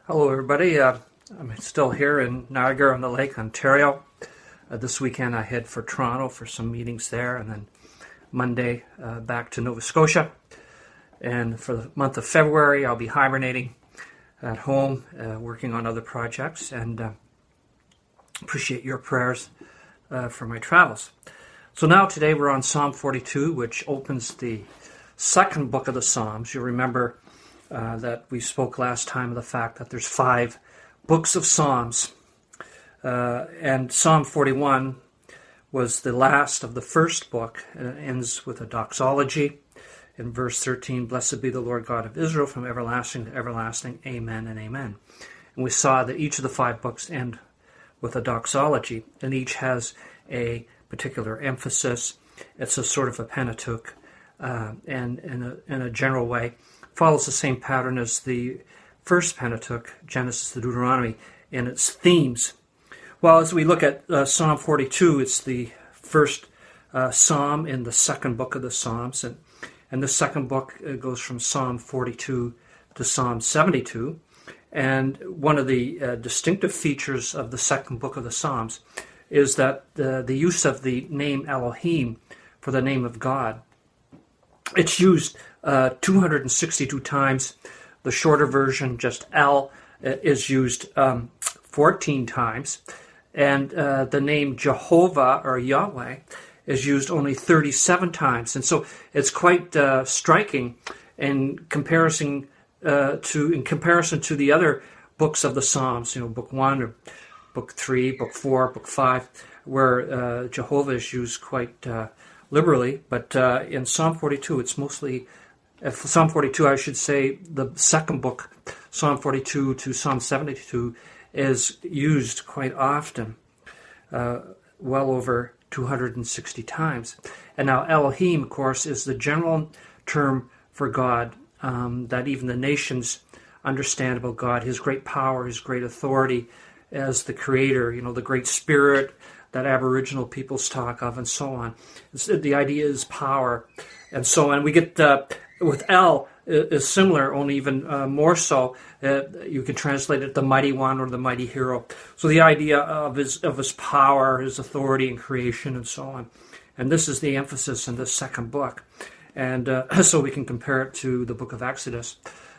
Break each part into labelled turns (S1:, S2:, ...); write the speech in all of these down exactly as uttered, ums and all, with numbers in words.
S1: Hello, everybody. Uh, I'm still here in Niagara-on-the-Lake, Ontario. Uh, this weekend I head for Toronto for some meetings there, and then Monday uh, back to Nova Scotia. And for the month of February, I'll be hibernating at home, uh, working on other projects, and uh, appreciate your prayers uh, for my travels. So now today we're on Psalm forty-two, which opens the second book of the Psalms. You'll remember Uh, that we spoke last time of the fact that there's five books of Psalms. Uh, and Psalm forty-one was the last of the first book. And it ends with a doxology. In verse thirteen, "Blessed be the Lord God of Israel from everlasting to everlasting. Amen and amen." And we saw that each of the five books end with a doxology, and each has a particular emphasis. It's a sort of a Pentateuch, uh, and in a, in a general way, follows the same pattern as the first Pentateuch, Genesis to Deuteronomy, in its themes. Well, as we look at uh, Psalm forty-two, it's the first uh, psalm in the second book of the Psalms, and, and the second book uh, goes from Psalm forty-two to Psalm seventy-two. And one of the uh, distinctive features of the second book of the Psalms is that uh, the use of the name Elohim for the name of God. It's used uh, two hundred sixty-two times. The shorter version, just El, uh, is used um, fourteen times. And uh, the name Jehovah or Yahweh is used only thirty-seven times. And so it's quite uh, striking in comparison uh, to in comparison to the other books of the Psalms. You know, Book One, or Book Three, Book Four, Book Five, where uh, Jehovah is used quite Uh, liberally, but uh, in Psalm forty-two, it's mostly, uh, Psalm forty-two, I should say, the second book, Psalm forty-two to Psalm seventy-two, is used quite often, uh, well over two hundred sixty times. And now Elohim, of course, is the general term for God, um, that even the nations understand about God, his great power, his great authority as the creator, you know, the great spirit that Aboriginal peoples talk of, and so on. It's, the idea is power, and so on. We get, uh, with El, is similar, only even uh, more so. Uh, you can translate it the mighty one or the mighty hero. So the idea of his of his power, his authority in creation, and so on. And this is the emphasis in the second book. And uh, so we can compare it to the book of Exodus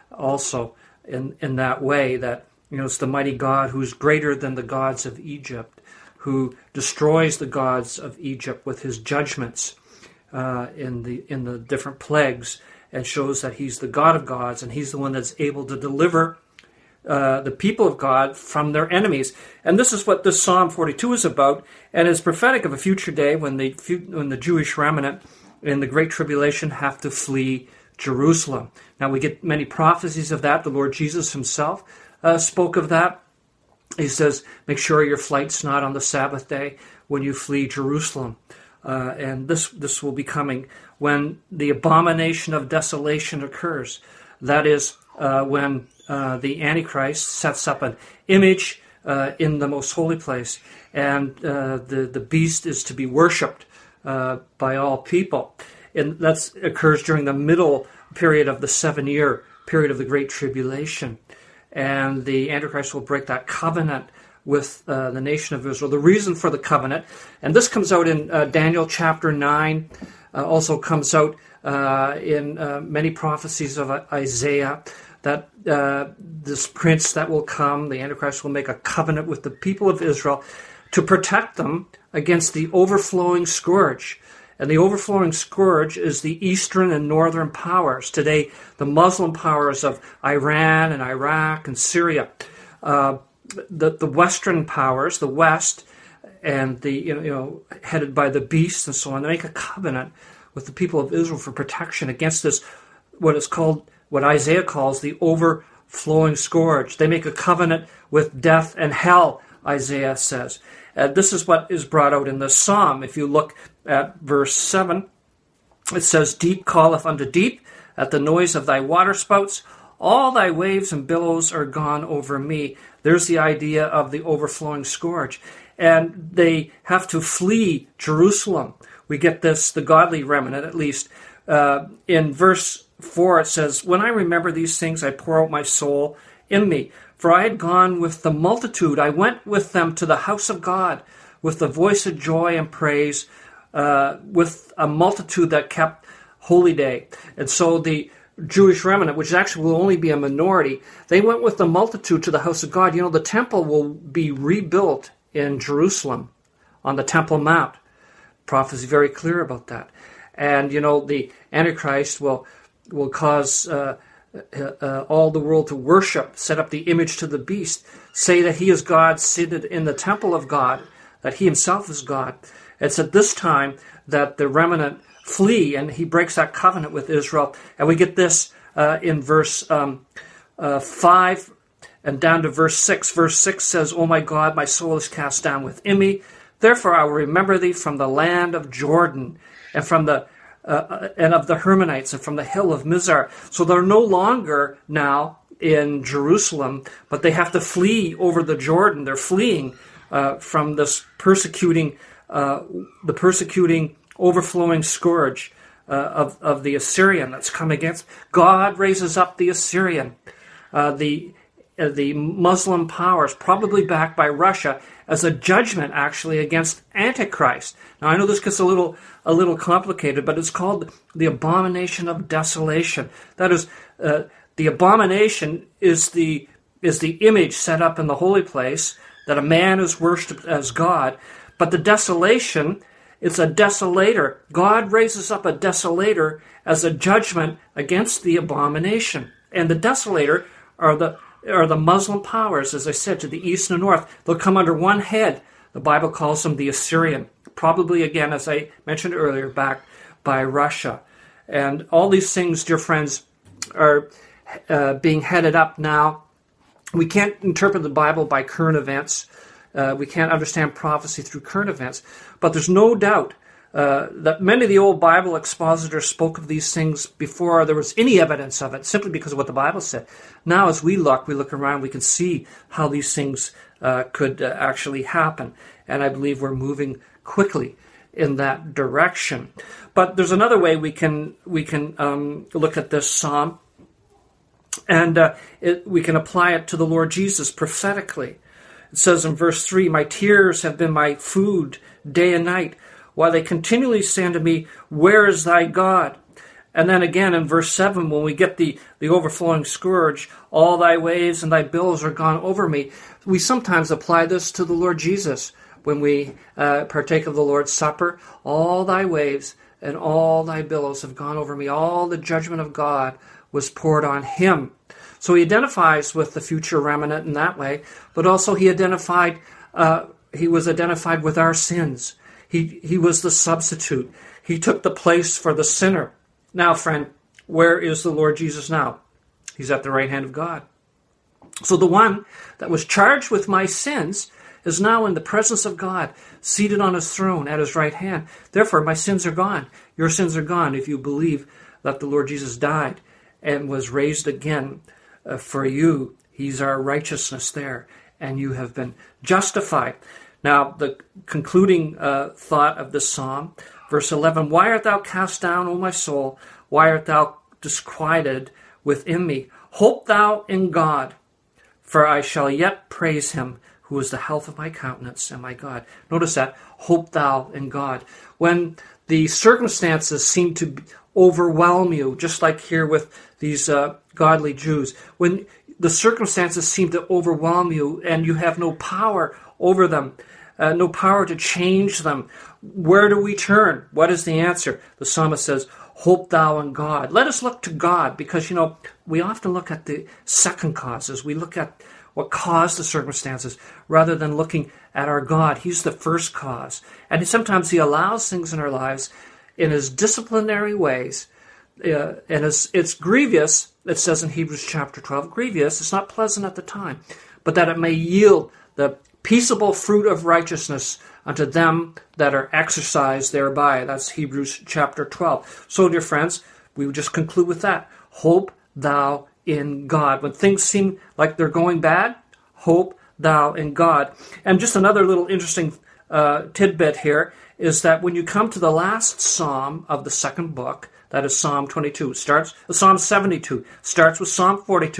S1: also in, in that way, that, you know, it's the mighty God who's greater than the gods of Egypt, who destroys the gods of Egypt with his judgments uh, in the in the different plagues, and shows that he's the God of gods, and he's the one that's able to deliver uh, the people of God from their enemies. And this is what this Psalm forty-two is about, and is prophetic of a future day when the when the Jewish remnant in the Great Tribulation have to flee Jerusalem. Now we get many prophecies of that. The Lord Jesus himself uh, spoke of that. He says, make sure your flight's not on the Sabbath day when you flee Jerusalem. Uh, and this this will be coming when the abomination of desolation occurs. That is uh, when uh, the Antichrist sets up an image uh, in the most holy place, and uh, the, the beast is to be worshipped uh, by all people. And that occurs during the middle period of the seven-year period of the Great Tribulation. And the Antichrist will break that covenant with uh, the nation of Israel. The reason for the covenant, and this comes out in uh, Daniel chapter nine, uh, also comes out uh, in uh, many prophecies of Isaiah, that uh, this prince that will come, the Antichrist, will make a covenant with the people of Israel to protect them against the overflowing scourge. And the overflowing scourge is the eastern and northern powers. Today, the Muslim powers of Iran and Iraq and Syria. Uh, the, the Western powers, the West, and the you know, you know headed by the beast and so on, they make a covenant with the people of Israel for protection against this, what is called, what Isaiah calls the overflowing scourge. They make a covenant with death and hell, Isaiah says. Uh, this is what is brought out in the psalm. If you look at verse seven, it says, "Deep calleth unto deep at the noise of thy waterspouts. All thy waves and billows are gone over me." There's the idea of the overflowing scourge. And they have to flee Jerusalem. We get this, the godly remnant at least. Uh, in verse four it says, "When I remember these things, I pour out my soul in me. For I had gone with the multitude. I went with them to the house of God with the voice of joy and praise, uh, with a multitude that kept holy day. And so the Jewish remnant, which actually will only be a minority, they went with the multitude to the house of God. You know, the temple will be rebuilt in Jerusalem on the Temple Mount. Prophecy is very clear about that. And, you know, the Antichrist will will cause uh, uh, all the world to worship, set up the image to the beast, say that he is God seated in the temple of God, that he himself is God. It's at this time that the remnant flee, and he breaks that covenant with Israel. And we get this uh, in verse um, uh, five and down to verse six. Verse six says, O my God, my soul is cast down within me. Therefore I will remember thee from the land of Jordan, and from the uh, and of the Hermonites, and from the hill of Mizar. So they're no longer now in Jerusalem, but they have to flee over the Jordan. They're fleeing uh, from this persecuting, uh, the persecuting, overflowing scourge uh, of of the Assyrian that's come against. God raises up the Assyrian, uh, the uh, the Muslim powers, probably backed by Russia, as a judgment actually against Antichrist. Now I know this gets a little a little complicated, but it's called the abomination of desolation. That is, uh, the abomination is the is the image set up in the holy place that a man is worshipped as God, but the desolation, it's a desolator. God raises up a desolator as a judgment against the abomination, and the desolator are the are the Muslim powers, as I said, to the east and north. They'll come under one head. The Bible calls them the Assyrian. Probably, again, as I mentioned earlier, backed by Russia. And all these things, dear friends, are uh, being headed up now. We can't interpret the Bible by current events. Uh, we can't understand prophecy through current events. But there's no doubt uh, that many of the old Bible expositors spoke of these things before there was any evidence of it, simply because of what the Bible said. Now, as we look, we look around, we can see how these things uh, could uh, actually happen. And I believe we're moving quickly in that direction. But there's another way we can we can um, look at this psalm, and uh, it, we can apply it to the Lord Jesus prophetically. It says in verse three, my tears have been my food day and night, while they continually say unto me, where is thy God? And then again in verse seven, when we get the, the overflowing scourge, all thy waves and thy billows are gone over me. We sometimes apply this to the Lord Jesus when we uh, partake of the Lord's Supper. All thy waves and all thy billows have gone over me. All the judgment of God was poured on him. So he identifies with the future remnant in that way, but also he identified, uh, he was identified with our sins. He, he was the substitute. He took the place for the sinner. Now, friend, where is the Lord Jesus now? He's at the right hand of God. So the one that was charged with my sins is now in the presence of God, seated on his throne at his right hand. Therefore, my sins are gone. Your sins are gone if you believe that the Lord Jesus died and was raised again uh, for you. He's our righteousness there, and you have been justified. Now, the concluding uh, thought of this psalm, verse eleven, why art thou cast down, O my soul? Why art thou disquieted within me? Hope thou in God, for I shall yet praise him, who is the health of my countenance and my God. Notice that, hope thou in God. When the circumstances seem to overwhelm you, just like here with these uh, godly Jews, when the circumstances seem to overwhelm you and you have no power over them, uh, no power to change them, where do we turn? What is the answer? The psalmist says, hope thou in God. Let us look to God, because, you know, we often look at the second causes. We look at what caused the circumstances, rather than looking at our God. He's the first cause. And sometimes he allows things in our lives in his disciplinary ways. Uh, and it's, it's grievous, it says in Hebrews chapter twelve, grievous, it's not pleasant at the time, but that it may yield the peaceable fruit of righteousness unto them that are exercised thereby. That's Hebrews chapter twelve. So, dear friends, we would just conclude with that. Hope thou in God. When things seem like they're going bad, hope thou in God. And just another little interesting uh, tidbit here is that when you come to the last psalm of the second book, that is Psalm twenty-two, starts Psalm seventy-two, starts with Psalm forty-two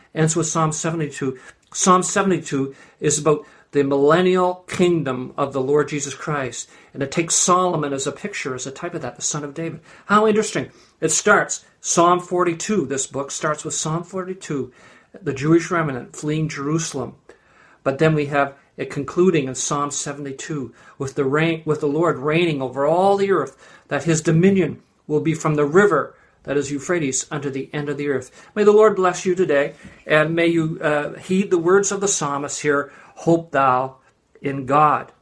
S1: ends with Psalm seventy-two. Psalm seventy-two is about the millennial kingdom of the Lord Jesus Christ. And it takes Solomon as a picture, as a type of that, the son of David. How interesting. It starts, Psalm forty-two, this book starts with Psalm forty-two, the Jewish remnant fleeing Jerusalem. But then we have it concluding in Psalm seventy-two, with the reign, with the Lord reigning over all the earth, that his dominion will be from the river that is Euphrates unto the end of the earth. May the Lord bless you today, and may you uh, heed the words of the psalmist here, hope thou in God.